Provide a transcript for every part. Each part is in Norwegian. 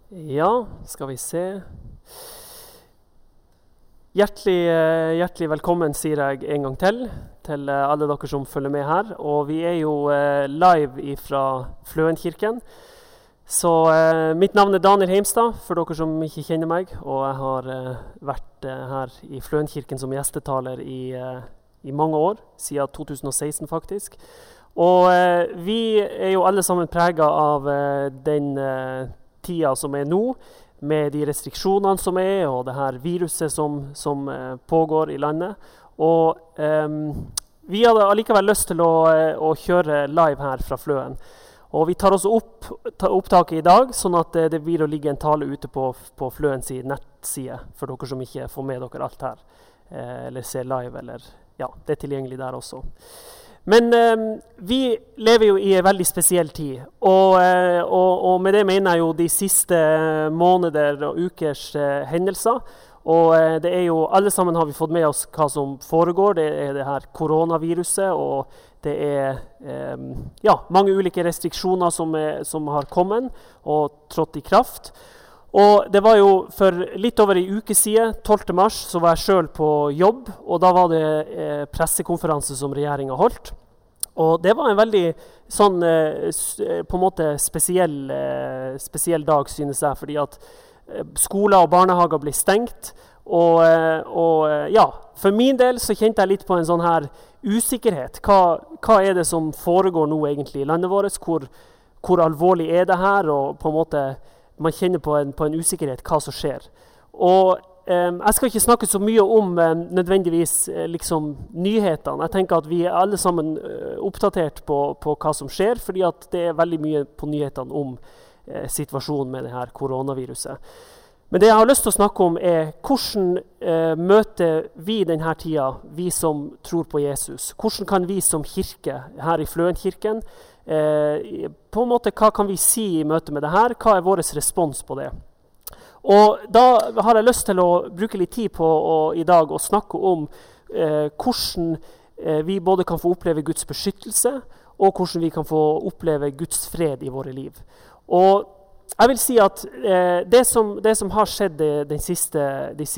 Ja, skal vi se. Hjertelig velkommen, sier jeg en gang til alle dere som følger med her. Og vi er jo live fra Fløenkirken. Så mitt navn er Daniel Heimstad, for dere som ikke kjenner meg. Og jeg har vært her i Fløenkirken som gjestetaler i mange år, siden 2016 faktisk. Og vi er jo alle sammen preget av den tida som er nå, med de restriksjonene som er, og det her viruset som pågår i landet. Og vi hadde allikevel lyst til å kjøre live her fra Fløen. Og vi tar også opptaket i dag, sånn at det blir å ligge en tale ute på Fløens nettside, for dere som ikke får med dere alt her, eller ser live, eller ja, det er tilgjengelig der også. Men vi lever jo i en veldig spesiell tid, og med det mener jeg jo de siste måneder og ukers hendelser. Og det er jo, alle sammen har vi fått med oss hva som foregår. Det er det her koronaviruset, og det er mange ulike restriksjoner som har kommet og trådt i kraft. Og det var jo for litt over en uke siden, 12. mars, så var jeg selv på jobb, og da var det pressekonferanse som regjeringen holdt. Og det var en veldig sånn, på en måte spesiell dag, synes jeg, fordi at skoler og barnehager ble stengt. Og ja, for min del så kjente jeg litt på en sånn her usikkerhet. Hva er det som foregår nå egentlig i landet vårt? Hvor alvorlig er det her? Og på en måte man kjenner på en usikkerhet hva som skjer. Og jeg skal ikke snakke så mye om nødvendigvis liksom nyhetene. Jeg tenker at vi er alle sammen oppdatert på hva som skjer, fordi at det er veldig mye på nyhetene om situasjonen med det her koronaviruset. Men det jeg har lyst til å snakke om er hvordan møter vi denne tida, vi som tror på Jesus. Hvordan kan vi som kirke her i Fløenkirken, på en måte hva kan vi si i møte med det her? Hva er vår respons på det? Og da har jeg lyst til å bruke litt tid på i dag å snakke om hvordan vi både kan få oppleve Guds beskyttelse, og hvordan vi kan få oppleve Guds fred i våre liv. Og jeg vil si at det som har skjedd de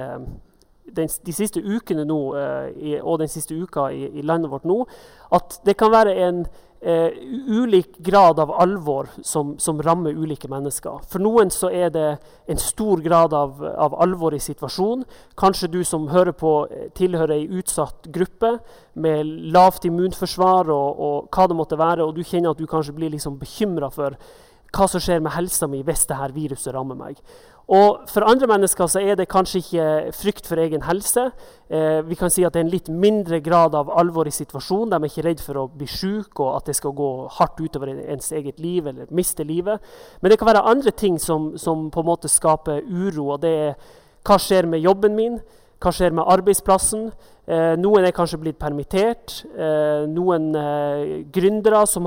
siste ukene nå, og den siste uka i landet vårt nå, at det kan være en ulik grad av alvor som rammer ulike mennesker. For noen så er det en stor grad av alvor i situasjonen. Kanskje du som hører på tilhører en utsatt gruppe med lavt immunforsvar og hva det måtte være, og du kjenner at du kanskje blir liksom bekymret for hva som skjer med helsa mi hvis det her viruset rammer meg. Og for andre mennesker så er det kanskje ikke frykt for egen helse. Vi kan si at det er en litt mindre grad av alvor i situasjonen. De er ikke redd for å bli syk og at det skal gå hardt utover ens eget liv eller miste livet. Men det kan være andre ting som på en måte skaper uro, og det er hva skjer med jobben min? Hva skjer med arbeidsplassen? Noen er kanskje blitt permittert. Noen gründere som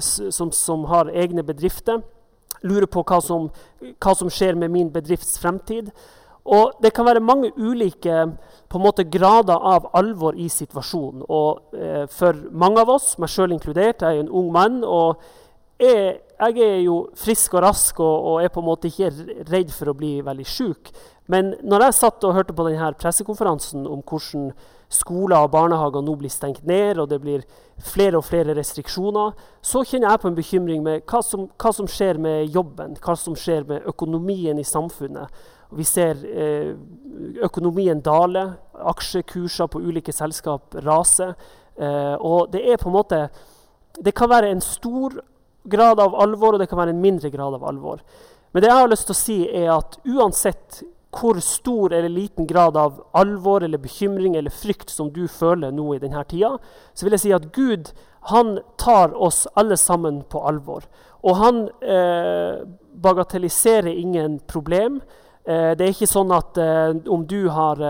har egne bedrifter lurer på hva som skjer med min bedrifts fremtid. Og det kan være mange ulike på en måte, grader av alvor i situasjonen. Og for mange av oss, meg selv inkludert, jeg er en ung mann, og jeg er jo frisk og rask og er på en måte ikke redd for å bli veldig syk. Men når jeg satt og hørte på denne pressekonferansen om hvordan skoler og barnehager nå blir stengt ned, og det blir flere og flere restriksjoner, så kjenner jeg på en bekymring med hva som skjer med jobben, hva som skjer med økonomien i samfunnet. Vi ser økonomien dale, aksjekurser på ulike selskap raser, og det er på en måte, det kan være en stor grad av alvor, og det kan være en mindre grad av alvor. Men det jeg har lyst til å si er at uansett hvor stor eller liten grad av alvor eller bekymring eller frykt som du føler nå i denne tida, så vil jeg si at Gud, han tar oss alle sammen på alvor. Og han bagatelliserer ingen problem. Det er ikke sånn at om du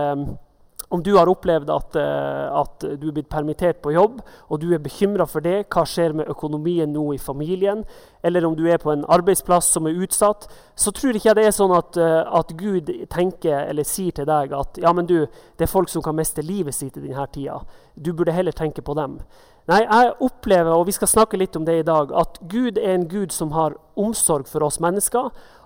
har opplevd at du er blitt permittert på jobb, og du er bekymret for det, hva skjer med økonomien nå i familien, eller om du er på en arbeidsplass som er utsatt, så tror ikke jeg det er sånn at Gud tenker eller sier til deg at ja, men du, det er folk som kan miste livet sitt i denne tida. Du burde heller tenke på dem. Nei, jeg opplever, og vi skal snakke litt om det i dag, at Gud er en Gud som har omsorg for oss mennesker,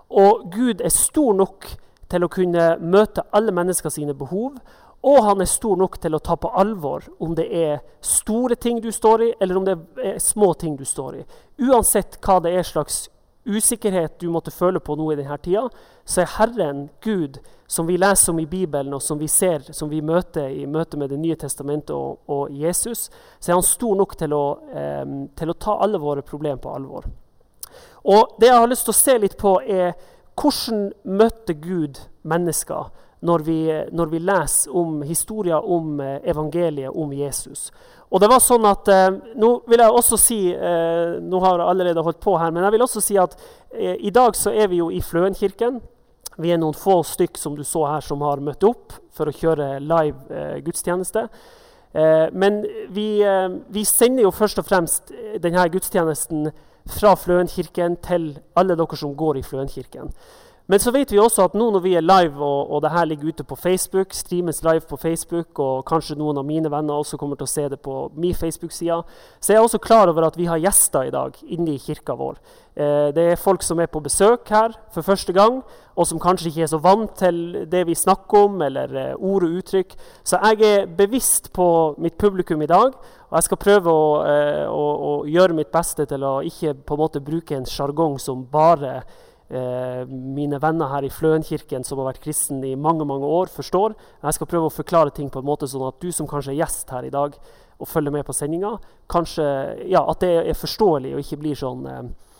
Og Gud stor nok til å kunne møte alle mennesker sine behov, og han stor nok til å ta på alvor om det store ting du står i, eller om det små ting du står i. Uansett hva det slags usikkerhet du måtte føle på nå i denne tida, så Herren Gud, som vi leser om i Bibelen, og som vi ser, som vi møter i møte med det nye testamentet og Jesus, så han stor nok til å ta alle våre problemer på alvor. Og det jeg har lyst til å se litt på hvordan møtte Gud mennesker når vi leser om historier om evangeliet om Jesus. Og det var sånn at, nå vil jeg også si, nå har jeg allerede holdt på her, men jeg vil også si at i dag så vi jo i Fløenkirken. Vi noen få stykk som du så her som har møtt opp for å kjøre live gudstjeneste. Men vi sender jo først og fremst denne gudstjenesten fra Fløenkirken til alle dere som går i Fløenkirken. Men så vet vi også at nå når vi live, og det her ligger ute på Facebook, streames live på Facebook, og kanskje noen av mine venner også kommer til å se det på min Facebook-side, så jeg også klar over at vi har gjester i dag inne i kirka vår. Det folk som på besøk her for første gang, og som kanskje ikke så vant til det vi snakker om, eller ord og uttrykk. Så jeg bevisst på mitt publikum i dag, og jeg skal prøve å gjøre mitt beste til å ikke på en måte bruke en jargong som bare mine venner her i Fløenkirken som har vært kristen i mange, mange år forstår. Jeg skal prøve å forklare ting på en måte sånn at du som kanskje gjest her i dag og følger med på sendinga, kanskje, ja, at det forståelig og ikke blir sånn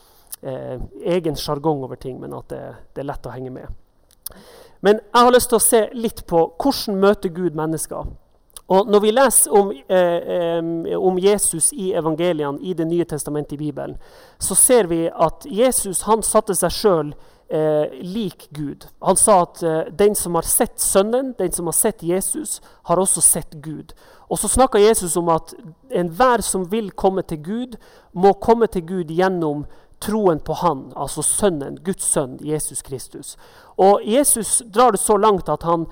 egen jargong over ting, men at det lett å henge med. Men jeg har lyst til å se litt på hvordan møter Gud mennesker. Og når vi leser om Jesus i evangeliene i det nye testamentet i Bibelen, så ser vi at Jesus han satte seg selv lik Gud. Han sa at den som har sett sønnen, den som har sett Jesus, har også sett Gud. Og så snakker Jesus om at enhver som vil komme til Gud, må komme til Gud gjennom troen på han, altså sønnen, Guds sønn, Jesus Kristus. Og Jesus drar det så langt at han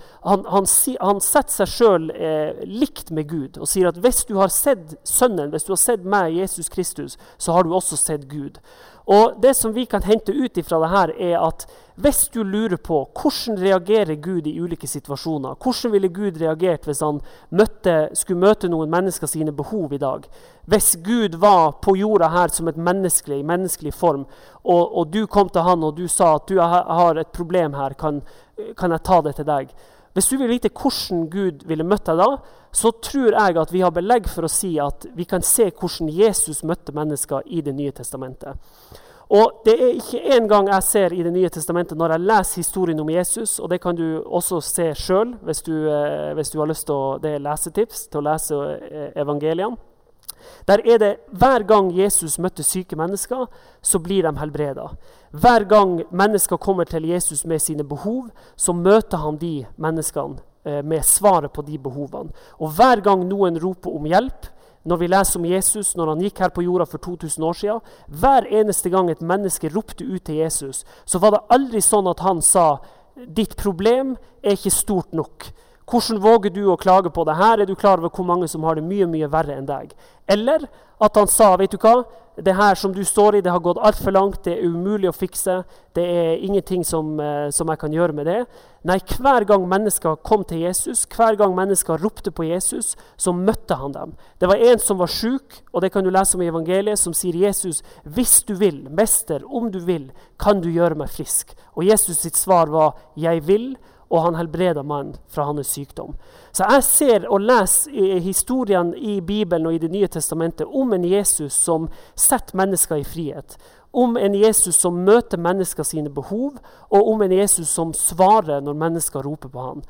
setter seg selv likt med Gud, og sier at hvis du har sett sønnen, hvis du har sett meg, Jesus Kristus, så har du også sett Gud. Og det som vi kan hente ut ifra det her at hvis du lurer på hvordan reagerer Gud i ulike situasjoner, hvordan ville Gud reagert hvis han skulle møte noen mennesker sine behov i dag, hvis Gud var på jorda her som et menneskelig form, og du kom til han og du sa at du har et problem her, kan jeg ta det til deg? Hvis du vil vite hvordan Gud ville møtt deg da, så tror jeg at vi har belegg for å si at vi kan se hvordan Jesus møtte mennesker i det nye testamentet. Og det ikke en gang jeg ser i det nye testamentet når jeg leser historien om Jesus, og det kan du også se selv hvis du har lyst til det lesetips, til å lese evangeliene. Der det hver gang Jesus møtte syke mennesker, så blir de helbredet. Hver gang mennesker kommer til Jesus med sine behov, så møter han de menneskene med svaret på de behovene. Og hver gang noen roper om hjelp, når vi leser om Jesus, når han gikk her på jorda for 2000 år siden, hver eneste gang et menneske ropte ut til Jesus, så var det aldri sånn at han sa, ditt problem ikke stort nok. Hvordan våger du å klage på det her? Du klar over hvor mange som har det mye, mye verre enn deg? Eller at han sa, vet du hva? Det her som du står i, det har gått alt for langt, det umulig å fikse, det ingenting som jeg kan gjøre med det. Nei, hver gang mennesker kom til Jesus, hver gang mennesker ropte på Jesus, så møtte han dem. Det var en som var syk, og det kan du lese om i evangeliet, som sier Jesus, hvis du vil, mester, om du vil, kan du gjøre meg frisk. Og Jesus sitt svar var, jeg vil, og han helbreder mannen fra hans sykdom. Så jeg ser og leser historien i Bibelen og i det nye testamentet om en Jesus som setter mennesker i frihet, om en Jesus som møter mennesker sine behov, og om en Jesus som svarer når mennesker roper på han.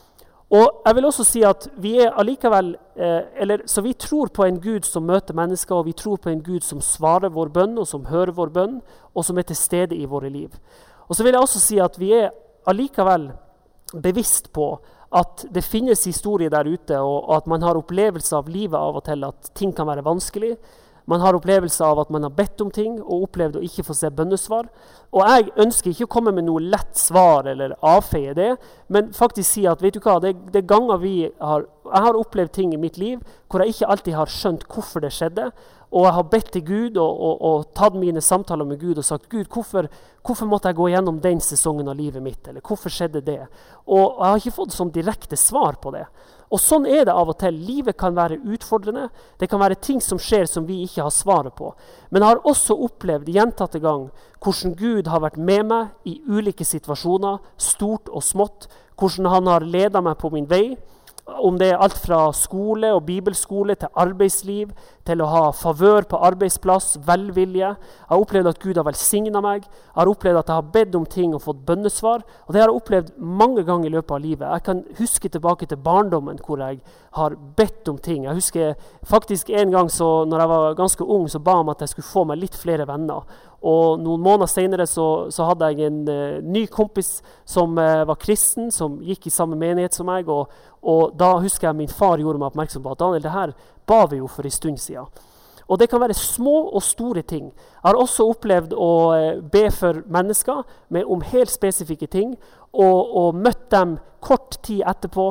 Og jeg vil også si at vi allikevel, så vi tror på en Gud som møter mennesker, og vi tror på en Gud som svarer vår bønn, og som hører vår bønn, og som til stede i våre liv. Og så vil jeg også si at vi allikevel bevisst på at det finnes historier der ute, og at man har opplevelse av livet av og til at ting kan være vanskelig. Man har opplevelse av at man har bedt om ting, og opplevd å ikke få se bønnesvar. Og jeg ønsker ikke å komme med noe lett svar eller avfeie det, men faktisk si at, vet du hva, det ganger vi har har opplevd ting i mitt liv hvor jeg ikke alltid har skjønt hvorfor det skjedde, og jeg har bedt til Gud og tatt mine samtaler med Gud og sagt, Gud, hvorfor måtte jeg gå gjennom den sesongen av livet mitt, eller hvorfor skjedde det? Og jeg har ikke fått sånn direkte svar på det. Og sånn det av og til. Livet kan være utfordrende. Det kan være ting som skjer som vi ikke har svaret på. Men jeg har også opplevd gjentatte gang hvordan Gud har vært med meg i ulike situasjoner, stort og smått, hvordan han har ledet meg på min vei, om det alt fra skole og bibelskole til arbeidsliv, til å ha favør på arbeidsplass, velvilje. Jeg har opplevd at Gud har velsignet meg. Jeg har opplevd at jeg har bedt om ting og fått bønnesvar. Og det har jeg opplevd mange ganger i løpet av livet. Jeg kan huske tilbake til barndommen hvor jeg har bedt om ting. Jeg husker faktisk en gang når jeg var ganske ung, så ba jeg om at jeg skulle få meg litt flere venner. Og noen måneder senere så hadde jeg en ny kompis som var kristen, som gikk i samme menighet som meg. Og da husker jeg min far gjorde meg oppmerksom på at Daniel, det her ba vi jo for en stund siden. Og det kan være små og store ting. Jeg har også opplevd å be for mennesker om helt spesifikke ting, og møtt dem kort tid etterpå,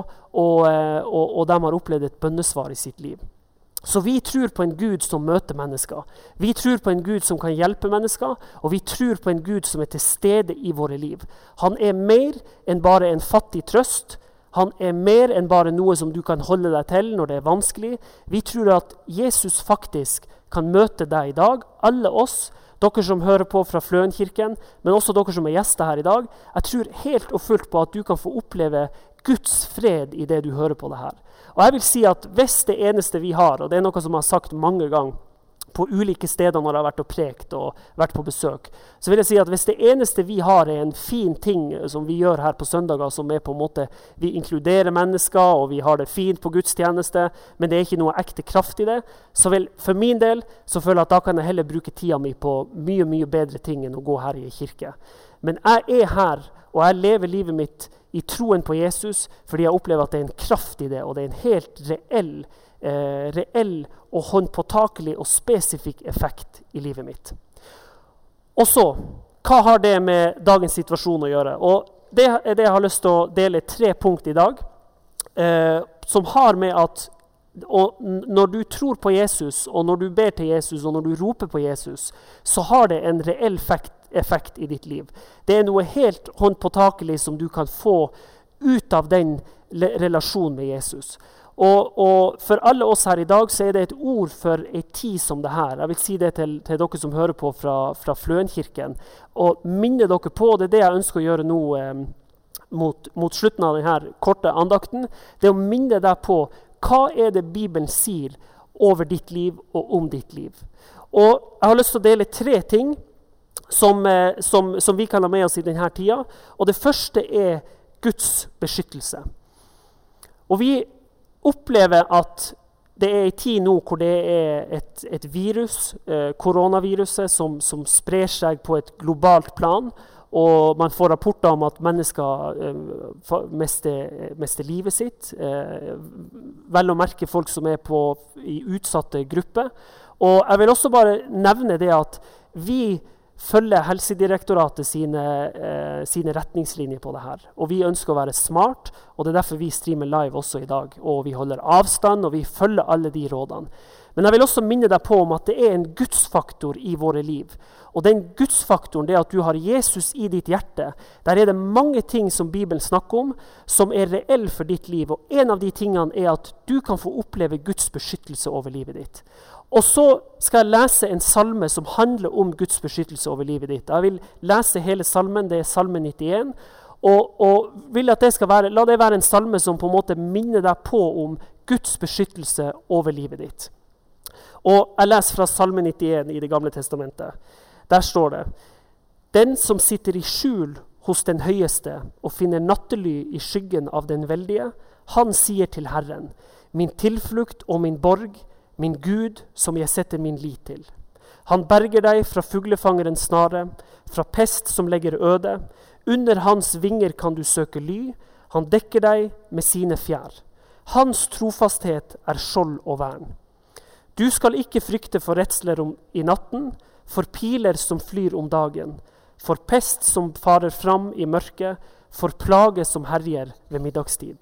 og de har opplevd et bønnesvar i sitt liv. Så vi tror på en Gud som møter mennesker. Vi tror på en Gud som kan hjelpe mennesker, og vi tror på en Gud som til stede i våre liv. Han mer enn bare en fattig trøst. Han mer enn bare noe som du kan holde deg til når det vanskelig. Vi tror at Jesus faktisk kan møte deg i dag, alle oss, dere som hører på fra Fløenkirken, men også dere som gjester her i dag. Jeg tror helt og fullt på at du kan få oppleve Guds fred i det du hører på det her. Og jeg vil si at hvis det eneste vi har, og det noe som jeg har sagt mange ganger på ulike steder når jeg har vært og prekt og vært på besøk, så vil jeg si at hvis det eneste vi har en fin ting som vi gjør her på søndager, som på en måte, vi inkluderer mennesker, og vi har det fint på gudstjeneste, men det ikke noe ekte kraft i det, så vil for min del, så føler jeg at da kan jeg heller bruke tida mi på mye, mye bedre ting enn å gå her i kirke. Men jeg her, og jeg lever livet mitt i troen på Jesus, fordi jeg opplever at det en kraft i det, og det en helt reell og håndpåtakelig og spesifikk effekt i livet mitt. Og så, hva har det med dagens situasjon å gjøre? Og det det jeg har lyst til å dele 3 punkt i dag, som har med at når du tror på Jesus, og når du ber til Jesus, og når du roper på Jesus, så har det en reell effekt i ditt liv. Det noe helt håndpåtakelig som du kan få ut av den relasjonen med Jesus. Og for alle oss her i dag så det et ord for en tid som det her. Jeg vil si det til dere som hører på fra Fløenkirken. Og minne dere på, det jeg ønsker å gjøre nå mot slutten av denne korte andakten, det å minne deg på hva det Bibelen sier over ditt liv og om ditt liv. Og jeg har lyst til å dele 3 ting som vi kan ha med oss i denne tida. Og det første Guds beskyttelse. Og vi opplever at det en tid nå hvor det et virus, koronaviruset, som sprer seg på et globalt plan, og man får rapporter om at mennesker mister livet sitt. Vel å merke folk som i utsatte grupper. Og jeg vil også bare nevne det at vi følger Helsedirektoratet sine retningslinjer på det her. Og vi ønsker å være smart, og det derfor vi streamer live også i dag. Og vi holder avstand, og vi følger alle de rådene. Men jeg vil også minne deg på om at det en gudsfaktor i våre liv. Og den gudsfaktoren, det at du har Jesus i ditt hjerte, der det mange ting som Bibelen snakker om, som reell for ditt liv. Og en av de tingene at du kan få oppleve Guds beskyttelse over livet ditt. Og så skal jeg lese en salme som handler om Guds beskyttelse over livet ditt. Jeg vil lese hele salmen, det salme 91, og vil at la det være en salme som på en måte minner deg på om Guds beskyttelse over livet ditt. Og jeg leser fra salme 91 i det gamle testamentet. Der står det: Den som sitter i skjul hos den høyeste og finner nattely i skyggen av den veldige, han sier til Herren: Min tilflukt og min borg, min Gud som jeg setter min lit til. Han berger deg fra fuglefangerens snare, fra pest som legger øde. Under hans vinger kan du søke ly, han dekker deg med sine fjær. Hans trofasthet skjold og vern. Du skal ikke frykte for redsler i natten, for piler som flyr om dagen, for pest som farer fram i mørket, for plage som herjer ved middagstid.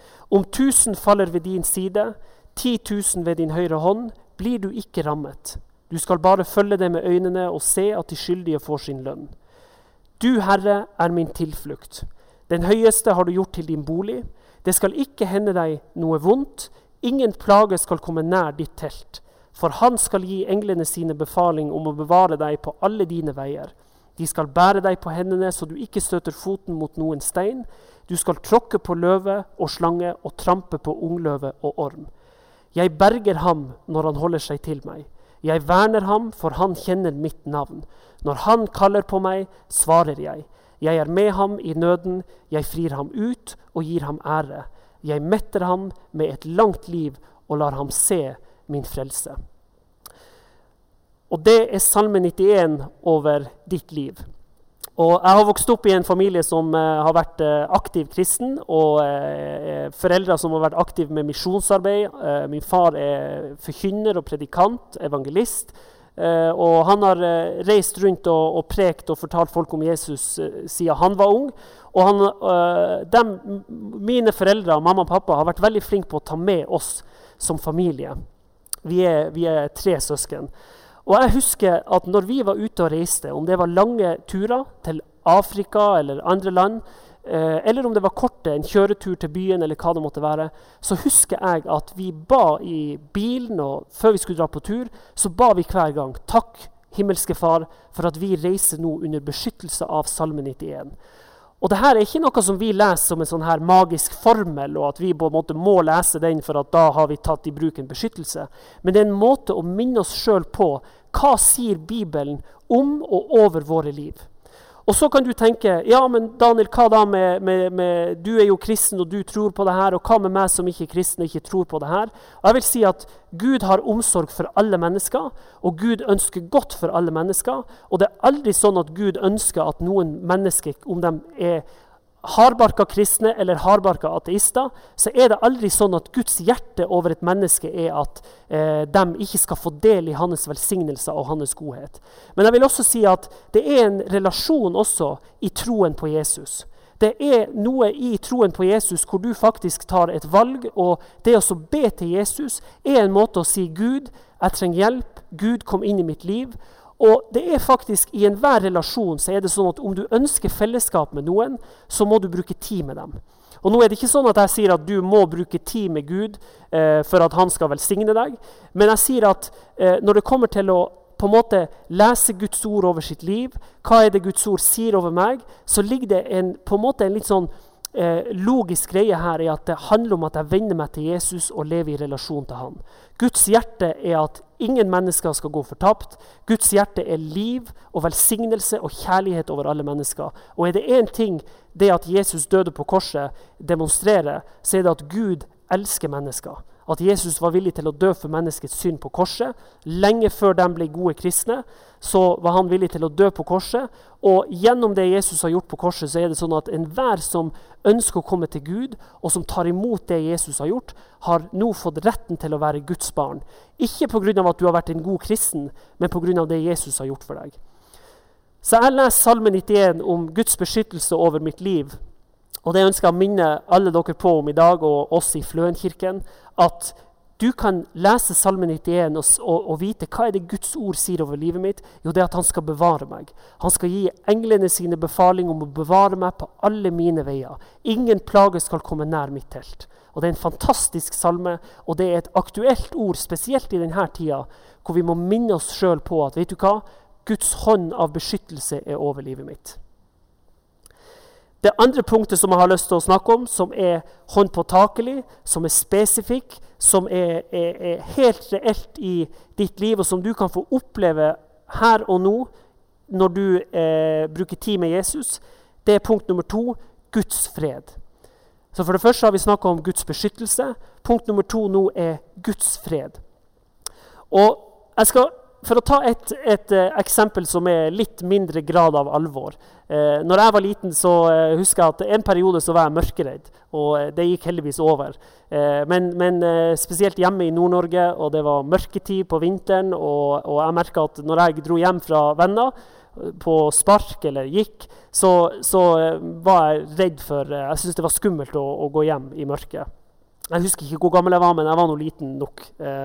Om 1000 faller ved din side, 10 000 ved din høyre hånd, blir du ikke rammet. Du skal bare følge det med øynene og se at de skyldige får sin lønn. Du, Herre, er min tilflukt. Den høyeste har du gjort til din bolig. Det skal ikke hende deg noe vondt. Ingen plage skal komme nær ditt telt. For han skal gi englene sine befaling om å bevare deg på alle dine veier. De skal bære deg på hendene så du ikke støter foten mot noen stein. Du skal tråkke på løve og slange og trampe på ungløve og orm. Jeg berger ham når han holder seg til meg. Jeg verner ham, for han kjenner mitt navn. Når han kaller på meg, svarer jeg. Jeg er med ham i nøden, jeg frir ham ut og gir ham ære. Jeg metter ham med et langt liv og lar ham se min frelse. Og det er Salme 91 over ditt liv. Og jeg har vokst opp i en familie som har vært aktiv kristen, og foreldre som har vært aktive med misjonsarbeid. Min far er forkynner og predikant, evangelist, og han har reist rundt og prekt og fortalt folk om Jesus siden han var ung. Og mine foreldre, mamma og pappa, har vært veldig flinke på å ta med oss som familie. Vi er 3 søsken. Og jeg husker at når vi var ute og reiste, om det var lange turer til Afrika eller andre land, eller om det var korte, en kjøretur til byen eller hva det måtte være, så husker jeg at vi ba i bilen, og før vi skulle dra på tur, så ba vi hver gang, takk himmelske far, for at vi reiser nå under beskyttelse av Salme 91. Og dette er ikke noe som vi leser som en sånn her magisk formel, og at vi på en måte må lese den for at da har vi tatt i bruk en beskyttelse. Men det er en måte å minne oss selv på hva sier Bibelen om og over våre liv. Og så kan du tenke, ja, men Daniel, hva da med du er jo kristen og du tror på det her, og hva med meg som ikke er kristen og ikke tror på det her? Og jeg vil si at Gud har omsorg for alle mennesker, og Gud ønsker godt for alle mennesker, og det er aldri sånn at Gud ønsker at noen mennesker, om de er hardbarka kristne eller hardbarka ateister, så er det aldri sånn at Guds hjerte over et menneske er at de ikke skal få del i hans velsignelser og hans godhet. Men jeg vil også si at det er en relasjon også i troen på Jesus. Det er noe i troen på Jesus hvor du faktisk tar et valg, og det å be til Jesus er en måte å si Gud, jeg trenger hjelp, Gud kom inn i mitt liv. Og det er faktisk i enhver relasjon så er det sånn at om du ønsker fellesskap med noen, så må du bruke tid med dem. Og nå er det ikke sånn at jeg sier at du må bruke tid med Gud for at han skal velsigne deg, men jeg sier at når det kommer til å på en måte lese Guds ord over sitt liv, hva er det Guds ord sier over meg, så ligger det på en måte en litt sånn logisk greie her er at det handler om at jeg vender meg til Jesus og lever i relasjon til han. Guds hjerte er at ingen mennesker skal gå fortapt. Guds hjerte er liv og velsignelse og kjærlighet over alle mennesker. Og er det en ting det at Jesus døde på korset demonstrerer, så er det at Gud elsker mennesker. At Jesus var villig til å dø for menneskets synd på korset. Lenge før de ble gode kristne, så var han villig til å dø på korset. Og gjennom det Jesus har gjort på korset, så er det sånn at enhver som ønsker å komme til Gud, og som tar imot det Jesus har gjort, har nå fått retten til å være Guds barn. Ikke på grunn av at du har vært en god kristen, men på grunn av det Jesus har gjort for deg. Så jeg leser Salme 91 om Guds beskyttelse over mitt liv. Og det ønsker jeg å minne alle dere på om i dag, og oss i Fløenkirken, at du kan lese Salme 91 og vite hva er det Guds ord sier over livet mitt. Jo, det er at han skal bevare meg. Han skal gi englene sine befaling om å bevare meg på alle mine veier. Ingen plage skal komme nær mitt telt. Og det er en fantastisk salme, og det er et aktuelt ord, spesielt i denne tida, hvor vi må minne oss selv på at, vet du hva? Guds hånd av beskyttelse er over livet mitt. Det andre punktet som jeg har lyst til å snakke om, som er håndpåtakelig, som er spesifikk, som er helt reelt i ditt liv, og som du kan få oppleve her og nå, når du bruker tid med Jesus, det er punkt nummer 2, Guds fred. Så for det første har vi snakket om Guds beskyttelse. Punkt nummer 2 nå er Guds fred. Og jeg skal for å ta et eksempel som er litt mindre grad av alvor. Når jeg var liten så husker jeg at en periode så var jeg mørkeredd, og det gikk heldigvis over. Men spesielt hjemme i Nord-Norge, og det var mørketid på vinteren, og jeg merket at når jeg dro hjem fra venner, på spark eller gikk, så var jeg redd for, jeg syntes det var skummelt å gå hjem i mørket. Jeg husker ikke hvor gammel jeg var, men jeg var nå liten nok.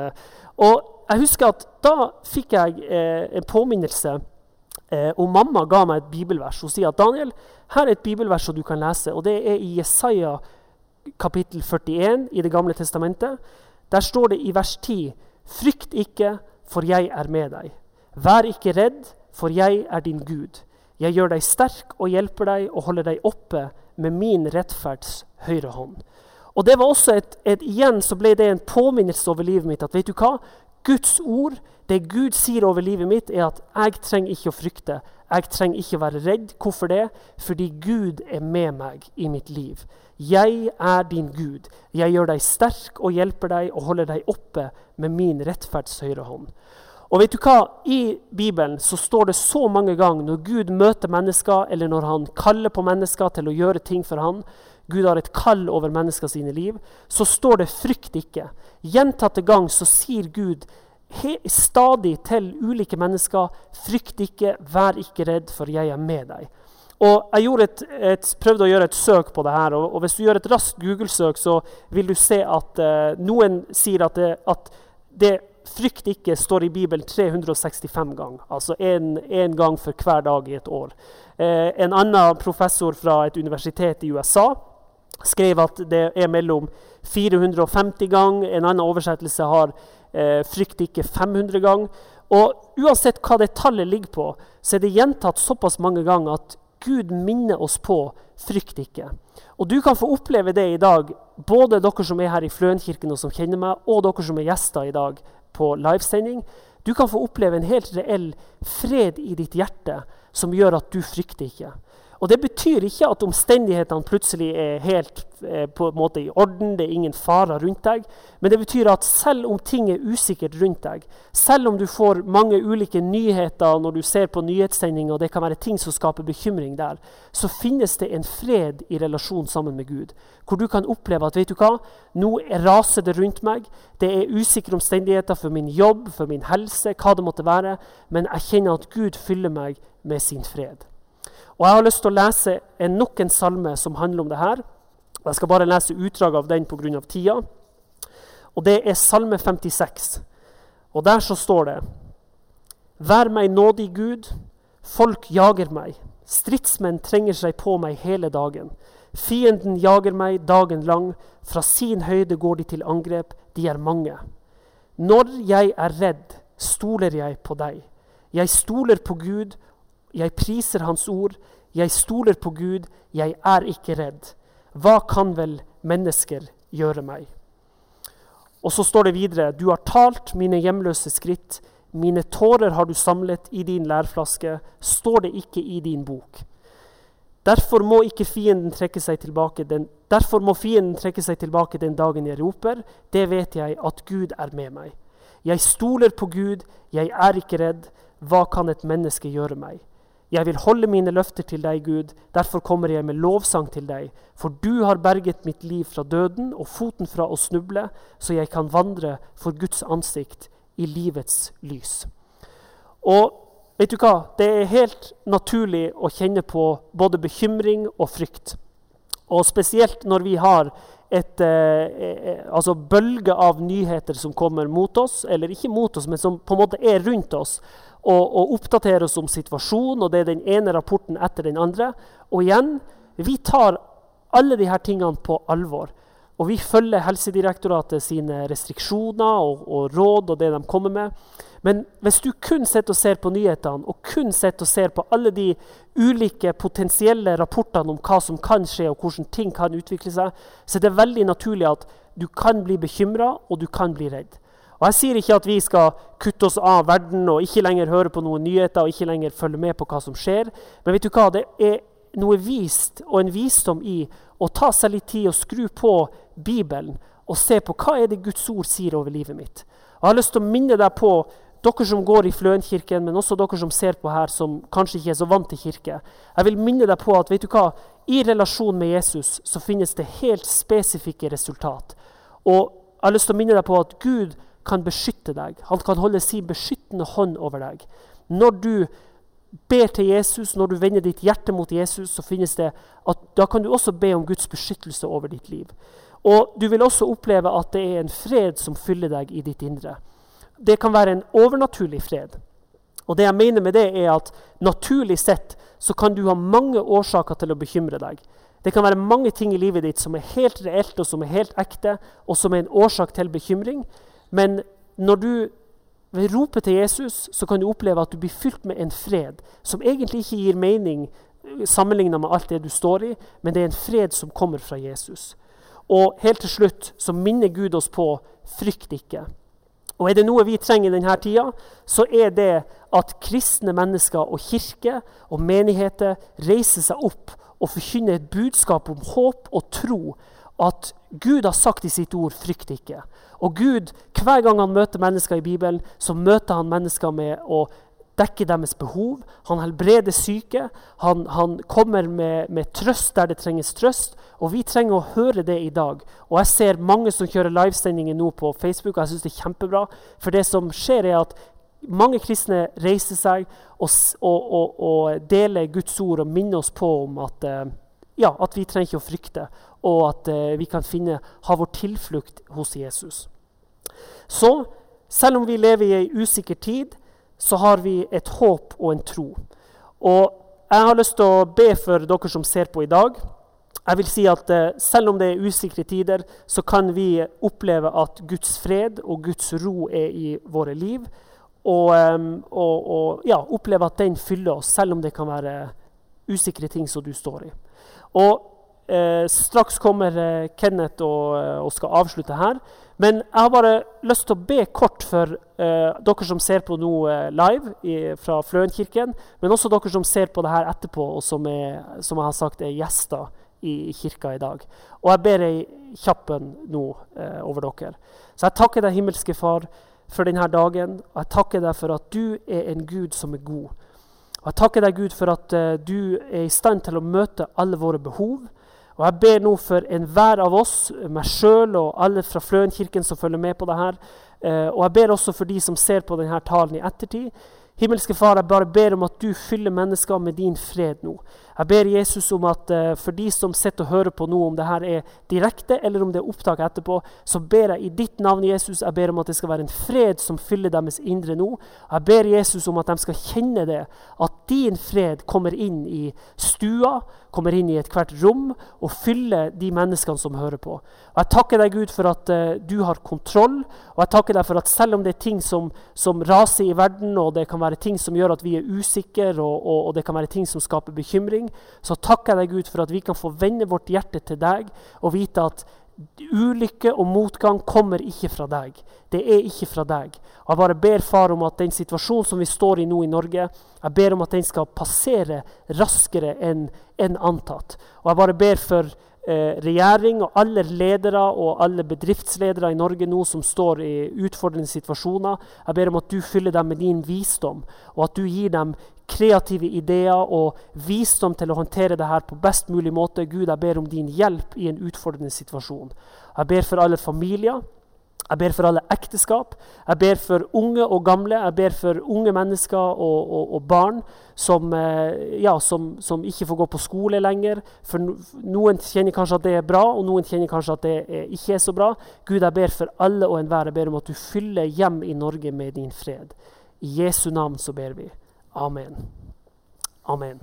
Og jeg husker at da fikk jeg en påminnelse, og mamma ga meg et bibelvers. Hun sier at Daniel, her er et bibelvers som du kan lese, og det er i Jesaja kapittel 41 i det gamle testamentet. Der står det i vers 10, «Frykt ikke, for jeg er med deg. Vær ikke redd, for jeg er din Gud. Jeg gjør deg sterk og hjelper deg og holder deg oppe med min rettferds høyre hånd.» Og det var også igjen så ble det en påminnelse over livet mitt, at vet du hva? Guds ord, det Gud sier over livet mitt, er at jeg trenger ikke å frykte. Jeg trenger ikke å være redd. Hvorfor det? Fordi Gud er med meg i mitt liv. Jeg er din Gud. Jeg gjør deg sterk og hjelper deg og holder deg oppe med min rettferds høyre hånd. Og vet du hva? I Bibelen så står det så mange ganger når Gud møter mennesker, eller når han kaller på mennesker til å gjøre ting for han, Gud har et kall over mennesker sine liv, så står det frykt ikke. Gjentatte gang så sier Gud stadig til ulike mennesker, frykt ikke, vær ikke redd, for jeg er med deg. Og jeg prøvde å gjøre et søk på det her, og hvis du gjør et raskt Google-søk, så vil du se at noen sier at det frykt ikke står i Bibelen 365 ganger, altså en gang for hver dag i et år. En annen professor fra et universitet i USA skrev at det er mellom 450 ganger, en annen oversettelse har frykt ikke 500 ganger, og uansett hva det tallet ligger på, så er det gjentatt såpass mange ganger at Gud minner oss på frykt ikke. Og du kan få oppleve det i dag, både dere som er her i Fløenkirken og som kjenner meg, og dere som er gjester i dag på livesending. Du kan få oppleve en helt reell fred i ditt hjerte som gjør at du frykter ikke. Og det betyr ikke at omstendighetene plutselig er helt på en måte i orden, det er ingen farer rundt deg, men det betyr at selv om ting er usikkert rundt deg, selv om du får mange ulike nyheter når du ser på nyhetssending, og det kan være ting som skaper bekymring der, så finnes det en fred i relasjon sammen med Gud, hvor du kan oppleve at, vet du hva, nå raser det rundt meg, det er usikre omstendigheter for min jobb, for min helse, hva det måtte være, men jeg kjenner at Gud fyller meg med sin fred. Og jeg har lyst til å lese nok en salme som handler om det her. Jeg skal bare lese utdrag av den på grunn av tida. Og det er salme 56. Og der så står det: Vær meg nådig, Gud, folk jager meg. Stridsmenn trenger seg på meg hele dagen. Fienden jager meg dagen lang. Fra sin høyde går de til angrep. De er mange. Når jeg er redd, stoler jeg på deg. Jeg stoler på Gud. Jeg priser hans ord, jeg stoler på Gud, jeg er ikke redd. Hva kan vel mennesker gjøre meg? Og så står det videre, du har talt mine hjemløse skritt, mine tårer har du samlet i din lærflaske, står det ikke i din bok. Derfor må fienden trekke seg tilbake den dagen jeg roper, det vet jeg at Gud er med meg. Jeg stoler på Gud, jeg er ikke redd, hva kan et menneske gjøre meg? Jeg vil holde mine løfter til deg, Gud, derfor kommer jeg med lovsang til deg, for du har berget mitt liv fra døden og foten fra å snuble, så jeg kan vandre for Guds ansikt i livets lys. Og vet du hva, det er helt naturlig å kjenne på både bekymring og frykt. Og spesielt når vi har bølge av nyheter som kommer mot oss, eller ikke mot oss, men som på en måte er rundt oss, og oppdaterer oss om situasjonen, og det er den ene rapporten etter den andre. Og igjen, vi tar alle de her tingene på alvor, og vi følger Helsedirektoratet sine restriksjoner og råd og det de kommer med. Men hvis du kun sitter og ser på nyhetene, og kun sitter og ser på alle de ulike potensielle rapportene om hva som kan skje, og hvordan ting kan utvikle seg, så er det veldig naturlig at du kan bli bekymret, og du kan bli redd. Og jeg sier ikke at vi skal kutte oss av verden, og ikke lenger høre på noen nyheter, og ikke lenger følge med på hva som skjer. Men vet du hva, det er noe vist, og en visdom i å ta seg litt tid og skru på Bibelen, og se på hva er det Guds ord sier over livet mitt. Og jeg har lyst til å minne deg på, dere som går i Fløenkirken, men også dere som ser på her, som kanskje ikke er så vant til kirke. Jeg vil minne deg på at, vet du hva, i relasjon med Jesus, så finnes det helt spesifikke resultat. Og jeg har lyst til å minne deg på at Gud kan beskytte deg. Han kan holde sin beskyttende hånd over deg. Når du ber til Jesus, når du vender ditt hjerte mot Jesus, så finnes det at da kan du også be om Guds beskyttelse over ditt liv. Og du vil også oppleve at det er en fred som fyller deg i ditt indre. Det kan være en overnaturlig fred. Og det jeg mener med det er at naturlig sett så kan du ha mange årsaker til å bekymre deg. Det kan være mange ting i livet ditt som er helt reelt og som er helt ekte, og som er en årsak til bekymring. Men når du roper til Jesus, så kan du oppleve at du blir fylt med en fred som egentlig ikke gir mening sammenlignet med alt det du står i, men det er en fred som kommer fra Jesus. Og helt til slutt så minner Gud oss på, frykt ikke. Og er det noe vi trenger i denne tida, så er det at kristne mennesker og kirke og menigheter reiser seg opp og forkynner et budskap om håp og tro, at Gud har sagt i sitt ord, frykt ikke. Og Gud, hver gang han møter mennesker i Bibelen, så møter han mennesker med å dekke deres behov. Han helbreder syke. Han kommer med trøst der det trenges trøst. Og vi trenger å høre det i dag. Og jeg ser mange som kjører livesendinger nå på Facebook, og jeg synes det er kjempebra. For det som skjer er at mange kristne reiser seg og deler Guds ord og minner oss på om at, at vi trenger ikke å frykte, og at vi kan ha vår tilflukt hos Jesus. Så selv om vi lever i en usikker tid, så har vi et håp og en tro. Og jeg har lyst til å be for dere som ser på i dag. Jeg vil si at selv om det er usikre tider, så kan vi oppleve at Guds fred og Guds ro er i våre liv, og oppleve at den fyller oss, selv om det kan være usikre ting som du står i. Og straks kommer Kenneth og skal avslutte her, men jeg har bare lyst til å be kort for dere som ser på nå live fra Fløenkirken, men også dere som ser på det her etterpå, og som jeg har sagt er gjester i kirka i dag. Og jeg ber deg kjappen nå over dere. Så jeg takker deg, himmelske far, for denne dagen, og jeg takker deg for at du er en Gud som er god. Og jeg takker deg, Gud, for at du er i stand til å møte alle våre behov. Og jeg ber nå for enhver av oss, meg selv og alle fra Fløenkirken som følger med på det her. Og jeg ber også for de som ser på denne talen i ettertid. Himmelske far, jeg bare ber om at du fyller mennesker med din fred nå. Jeg ber Jesus om at for de som sitter og hører på nå, om det her er direkte eller om det er opptak etterpå, så ber jeg i ditt navn, Jesus, jeg ber om at det skal være en fred som fyller deres indre nå. Jeg ber Jesus om at de skal kjenne det, at din fred kommer inn i stua, kommer inn i et hvert rom og fyller de menneskene som hører på. Og jeg takker deg, Gud, for at du har kontroll, og jeg takker deg for at selv om det er ting som raser i verden, og det kan være ting som gjør at vi er usikre, og det kan være ting som skaper bekymring, så takker jeg deg, Gud, for at vi kan få vende vårt hjerte til deg og vite at ulykke og motgang kommer ikke fra deg. Det er ikke fra deg. Og jeg bare ber, far, om at den situasjonen som vi står i nå i Norge, jeg ber om at den skal passere raskere enn antatt. Og jeg bare ber for regjering og alle ledere og alle bedriftsledere i Norge nå som står i utfordrende situasjoner. Jeg ber om at du fyller dem med din visdom, og at du gir dem kreative ideer og visdom til å håndtere det her på best mulig måte. Gud, jeg ber om din hjelp i en utfordrende situasjon. Jeg ber for alle familier. Jeg ber for alle ekteskap. Jeg ber for unge og gamle. Jeg ber for unge mennesker og barn som ikke får gå på skole lenger. For noen kjenner kanskje at det er bra, og noen kjenner kanskje at det ikke er så bra. Gud, jeg ber for alle og enhver. Jeg ber om at du fyller hjem i Norge med din fred. I Jesu navn så ber vi. Amen. Amen.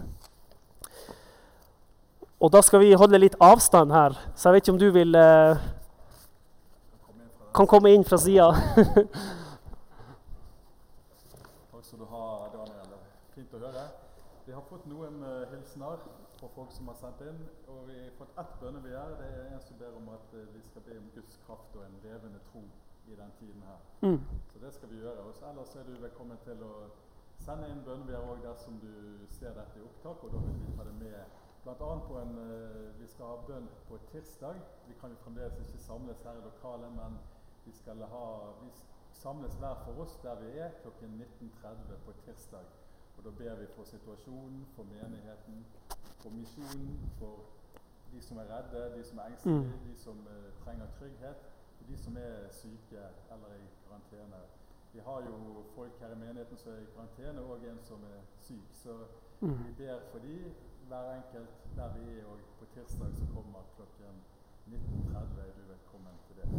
Og da skal vi holde litt avstand her, så jeg vet ikke om du vil kan komme inn fra siden. Takk skal du ha, Daniel. Fint å høre. Vi har fått noen hilsener fra folk som har sendt inn, og vi har fått ett bønnebegjær. Det er en som ber om at vi skal be om Guds kraft og en levende tro i den tiden her. Så det skal vi gjøre. Og ellers er du velkommen til å sende inn bønnebegjær også dersom du ser dette i opptak, og da vil vi ta det med. Blant annet vi skal ha bønn på tirsdag. Vi kan jo fremdeles ikke samles her i lokalet, men vi samles hver for oss der vi er klokken 19:30 på tirsdag. Og da ber vi for situasjonen, for menigheten, for misjonen, for de som er redde, de som er engstelige, de som trenger trygghet, og de som er syke eller i karantene vi har jo folk her i menigheten som i karantene, og en som syk. Så vi ber for de, hver enkelt der vi og på tirsdag så kommer klokken 19:30. Er du velkommen til det.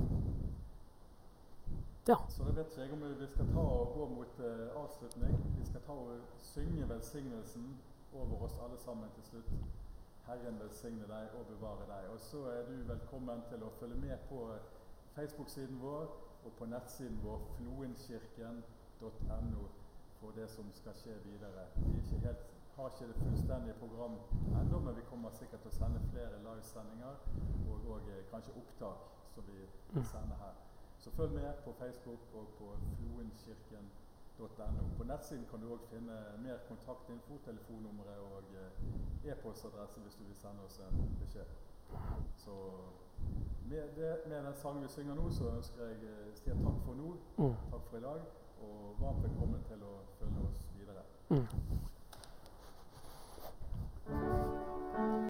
Ja. Så da vet jeg om vi skal ta og gå mot avslutning. Vi skal ta og synge velsignelsen over oss alle sammen til slutt. Herren velsigne deg og bevare deg. Og så er du velkommen til å følge med på Facebook-siden vår og på nettsiden vår floenkirken.no for det som skal skje videre. Vi har ikke det fullstendige program enda, men vi kommer sikkert til å sende flere livesendinger og kanskje opptak som vi sender her. Så følg med på Facebook og på floenkirken.no. På nettsiden kan du også finne mer kontaktinfo, telefonnumre og e-postadresse hvis du vil sende oss en beskjed. Så med den sangen vi synger nå, så ønsker jeg å si takk for nå, takk for i dag, og varmt velkommen til å følge oss videre.